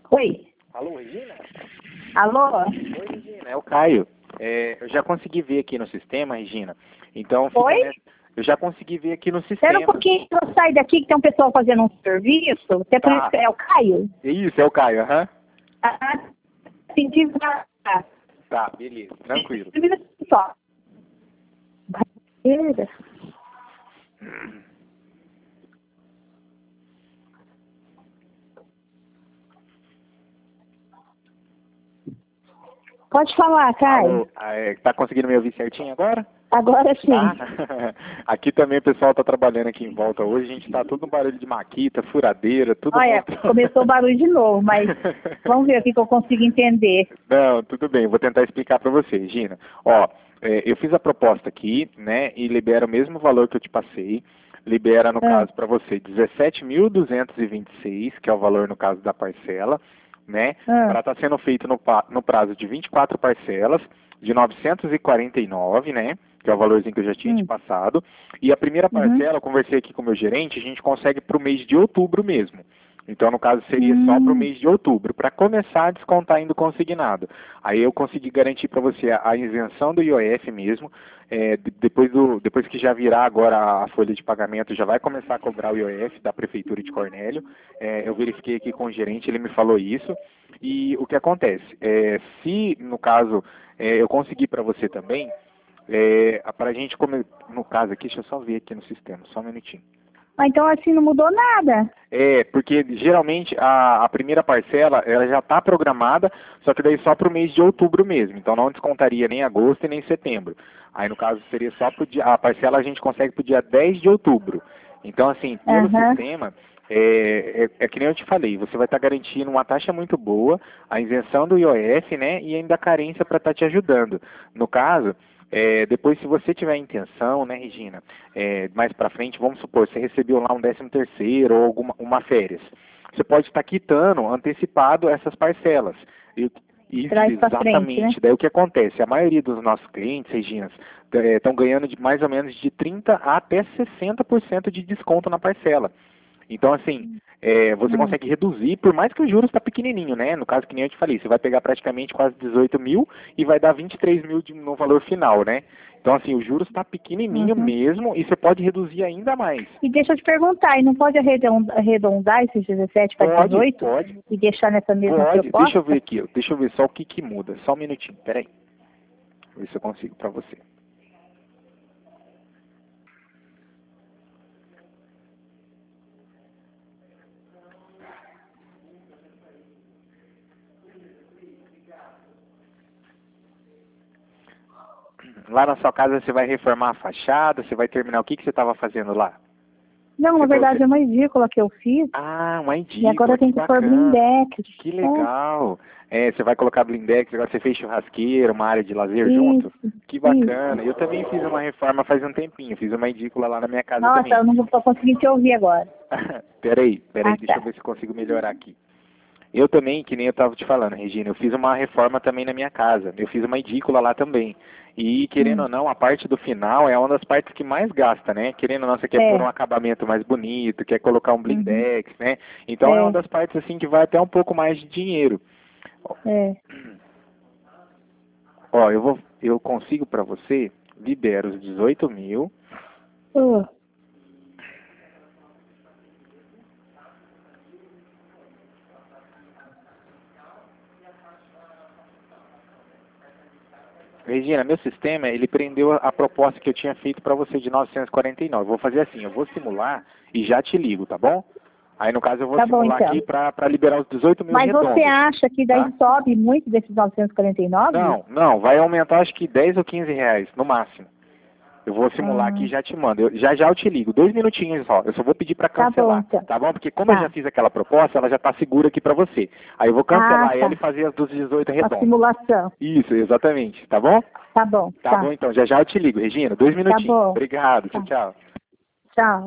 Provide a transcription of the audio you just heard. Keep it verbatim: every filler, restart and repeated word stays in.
Oi. Alô, Regina? Alô? Oi, Regina, é o Caio. É, eu já consegui ver aqui no sistema, Regina. Então, fica Oi? nessa- eu já consegui ver aqui no Espera um sistema. pouquinho, eu saio daqui que tem um pessoal fazendo um serviço. Até por Tá. isso que é o Caio. Isso, é o Caio, aham. Ah, sentido na... Tá, beleza, tranquilo. Um minuto só. Barreira. Pode falar, Caio. Alô, ah, é, tá conseguindo me ouvir certinho agora? Agora sim. Tá. Aqui também o pessoal tá trabalhando aqui em volta hoje. A gente tá todo no barulho de maquita, furadeira, tudo Olha, mostrando. começou o barulho de novo, mas vamos ver o que que eu consigo entender. Não, tudo bem, vou tentar explicar para você, Regina. Ó, é, eu fiz a proposta aqui, né, e libera o mesmo valor que eu te passei. Libera, no Ah. caso, para você, dezessete mil duzentos e vinte e seis, que é o valor, no caso, da parcela, né, Ah. para estar sendo feito no, pa- no prazo de vinte e quatro parcelas, de novecentos e quarenta e nove, né, que é o valorzinho que eu já tinha te Hum. passado. E a primeira Uhum. parcela, eu conversei aqui com o meu gerente, a gente consegue para o mês de outubro mesmo. Então, no caso, seria só para o Hum. mês de outubro, para começar a descontar ainda o consignado. Aí eu consegui garantir para você a, a isenção do I O F mesmo. É, de- depois, do, depois que já virar agora a, a folha de pagamento, já vai começar a cobrar o I O F da Prefeitura de Cornélio. É, eu verifiquei aqui com o gerente, ele me falou isso. E o que acontece? É, se, no caso, é, eu conseguir para você também, é, para a gente, come... no caso aqui, deixa eu só ver aqui no sistema, só um minutinho. Ah, então assim não mudou nada. É, porque geralmente a, a primeira parcela ela já está programada, só que daí só para o mês de outubro mesmo. Então não descontaria nem agosto e nem setembro. Aí no caso seria só pro dia, a parcela a gente consegue para o dia dez de outubro. Então assim, pelo Aham. sistema, é, é, é que nem eu te falei, você vai estar garantindo uma taxa muito boa, a isenção do I O F, né, e ainda a carência para estar te ajudando. No caso, é, depois, se você tiver intenção, né, Regina, é, mais para frente, vamos supor, você recebeu lá um décimo terceiro ou alguma uma férias, você pode estar quitando antecipado essas parcelas. E, isso, Traz pra frente, exatamente. né? Daí o que acontece? A maioria dos nossos clientes, Regina, estão ganhando de mais ou menos de trinta até sessenta por cento de desconto na parcela. Então, assim, é, você Hum. consegue reduzir, por mais que o juros está pequenininho, né? No caso que nem eu te falei, você vai pegar praticamente quase dezoito mil e vai dar vinte e três mil de, no valor final, né? Então, assim, o juros está pequenininho Uhum. mesmo e você pode reduzir ainda mais. E deixa eu te perguntar, e não pode arredondar, arredondar esses dezessete para Pode, dezoito pode, e deixar nessa mesma pode. proposta? Deixa eu ver aqui, ó. Deixa eu ver só o que que muda. Só um minutinho, peraí. Ver se eu consigo para você. Lá na sua casa você vai reformar a fachada, você vai terminar o que que você estava fazendo lá? Não, na Você verdade trouxe- é uma edícula que eu fiz Ah, uma edícula, e agora tem que que pôr bacana. blindex. Que legal. É, você vai colocar blindex, agora você fez churrasqueira, uma área de lazer É, junto? isso, Que isso. bacana. Eu também fiz uma reforma faz um tempinho, fiz uma edícula lá na minha casa Nossa, também. eu não tô conseguindo te ouvir agora. Peraí, peraí, Ah, deixa eu tá. ver se eu consigo melhorar aqui. Eu também, que nem eu estava te falando, Regina, eu fiz uma reforma também na minha casa. Eu fiz uma edícula lá também. E, querendo Hum. ou não, a parte do final é uma das partes que mais gasta, né? Querendo ou não, você quer É. pôr um acabamento mais bonito, quer colocar um Uhum. blindex, né? Então é uma É, das partes, assim, que vai até um pouco mais de dinheiro. é. Ó, eu vou, eu consigo para você, libero os dezoito mil. Uh, Regina, meu sistema, ele prendeu a, a proposta que eu tinha feito para você de novecentos e quarenta e nove. Vou fazer assim, eu vou simular e já te ligo, tá bom? Aí, no caso, eu vou Tá bom, simular então. aqui para liberar os dezoito mil Mas redondos. você acha que daí tá? sobe muito desses novecentos e quarenta e nove? Não, não, vai aumentar acho que dez ou quinze reais, no máximo. Eu vou simular aqui e Ah, já te mando. Eu, já já eu te ligo, dois minutinhos só. Eu só vou pedir para tá bom, cancelar, então. tá bom? Porque como eu Tá. já fiz aquela proposta, ela já está segura aqui para você. Aí eu vou cancelar Ah, tá. ela e fazer as dos dezoito A redondos. simulação. Isso, exatamente, tá bom? Tá bom, Tá tá. bom então, já já eu te ligo, Regina. Dois minutinhos. bom. Obrigado, tchau, Tá. tchau. Tchau.